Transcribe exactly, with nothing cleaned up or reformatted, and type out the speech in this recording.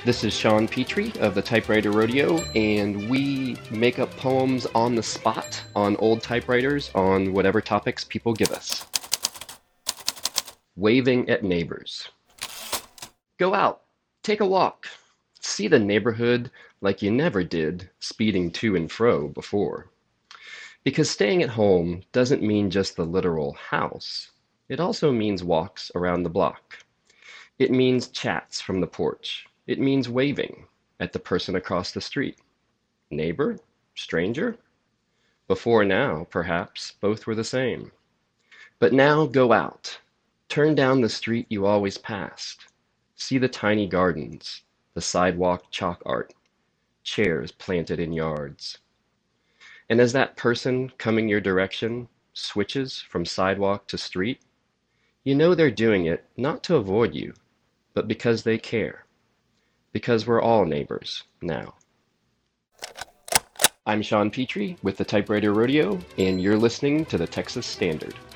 This is Sean Petrie of the Typewriter Rodeo, and we make up poems on the spot on old typewriters on whatever topics people give us. Waving at neighbors. Go out, take a walk, see the neighborhood like you never did speeding to and fro before. Because staying at home doesn't mean just the literal house. It also means walks around the block. It means chats from the porch. It means waving at the person across the street. Neighbor? Stranger? Before now, perhaps, both were the same. But now go out. Turn down the street you always passed. See the tiny gardens, the sidewalk chalk art, chairs planted in yards. And as that person coming your direction switches from sidewalk to street, you know they're doing it not to avoid you, but because they care. Because we're all neighbors now. I'm Sean Petrie with the Typewriter Rodeo, and you're listening to the Texas Standard.